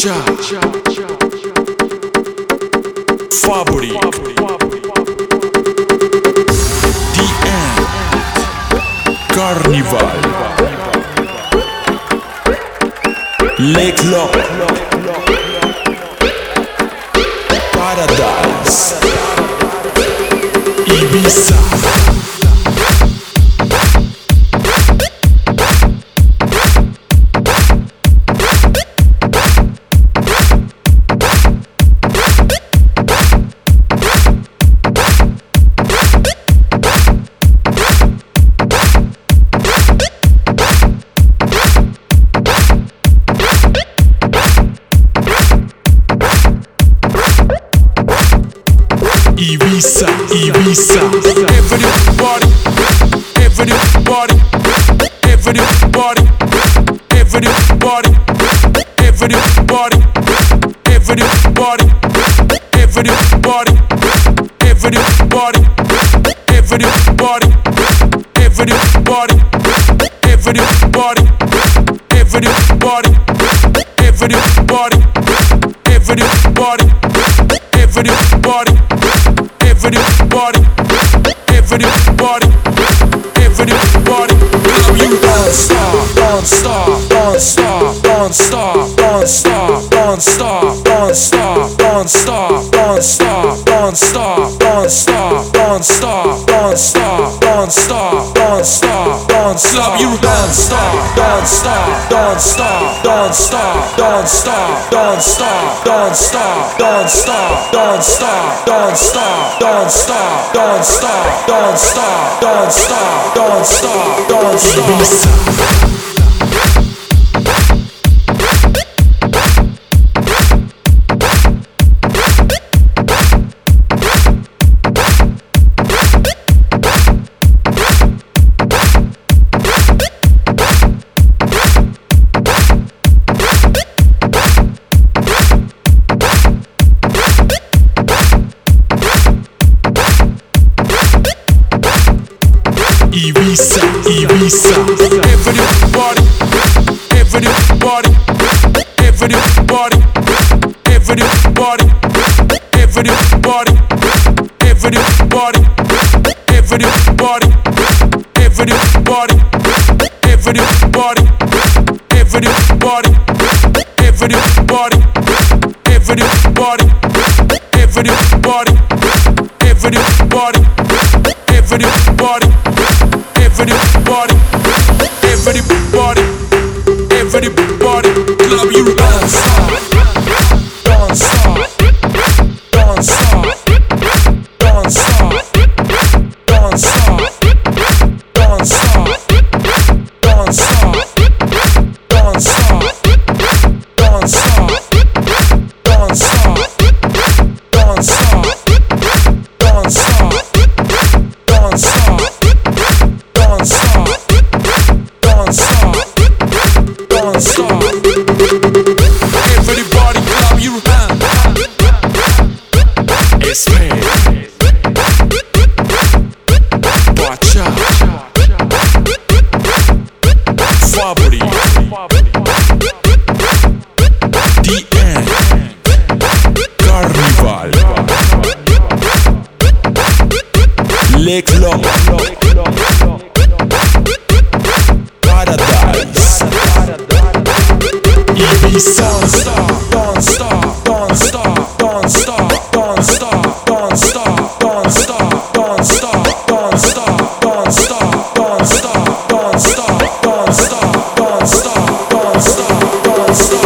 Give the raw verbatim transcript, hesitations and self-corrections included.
Pacha, Fabric, The End, Carnival, Le Club, Paradise, Ibiza. Ibiza, Ibiza. Everybody, everybody, everybody, everybody, everybody, everybody, everybody, everybody, everybody, everybody, everybody, everybody, everybody, everybody, everybody. Everybody, everybody, everybody, love you. Don't stop, don't stop, don't stop, don't stop, don't stop, don't stop, don't stop, don't stop, don't stop, don't stop, don't stop, don't stop, don't stop, don't stop, don't stop, don't stop. Love you. Don't stop, don't stop, don't stop, don't stop, don't stop, don't stop, don't stop, don't stop, don't stop, don't stop, don't stop, don't stop, don't stop, don't stop, don't stop, don't stop. Ibiza, Ibiza. Everybody, everybody, everybody, everybody, everybody, everybody, everybody, everybody, everybody, everybody, everybody, everybody, everybody, everybody, everybody. Everybody, everybody, everybody, love you. Don't stop, don't stop, don't stop, don't stop, don't stop, don't stop, don't stop, don't stop, don't stop, don't stop, don't stop, don't stop, don't stop. Don't stop, don't stop, don't stop. Everybody clap your hands. It's me, Pacha, Fabric, The End, Carnival, Le Club, Paradise, Ibiza. Don't stop, don't stop, don't stop, don't stop, don't stop, don't stop, don't stop, don't stop, don't stop, don't stop, don't stop, don't stop, don't stop, don't stop, don't stop.